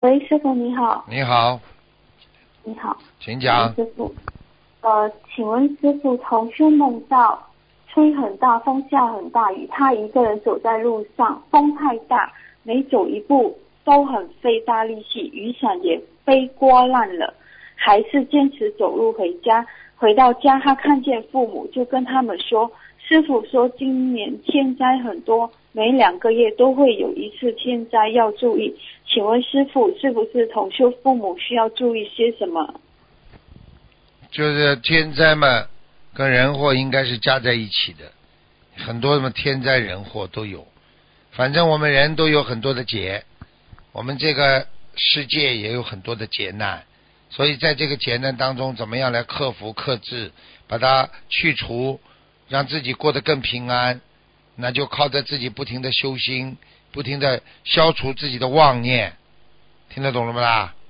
喂，师傅你好。 你好， 你好， 请讲。 师傅。请问师傅，同修梦到吹很大风，下很大雨，他一个人走在路上，风太大，每走一步都很费大力气，雨伞也被刮烂了，还是坚持走路回家。回到家，他看见父母，就跟他们说，师傅说今年天灾很多，每2个月都会有一次天灾，要注意。请问师傅，是不是同修父母需要注意些什么？ 就是天灾嘛，跟人祸应该是加在一起的，很多什么天灾人祸都有。反正我们人都有很多的劫，我们这个世界也有很多的劫难，所以在这个劫难当中，怎么样来克服、克制，把它去除，让自己过得更平安，那就靠着自己不停的修心，不停的消除自己的妄念，听得懂了吗啦？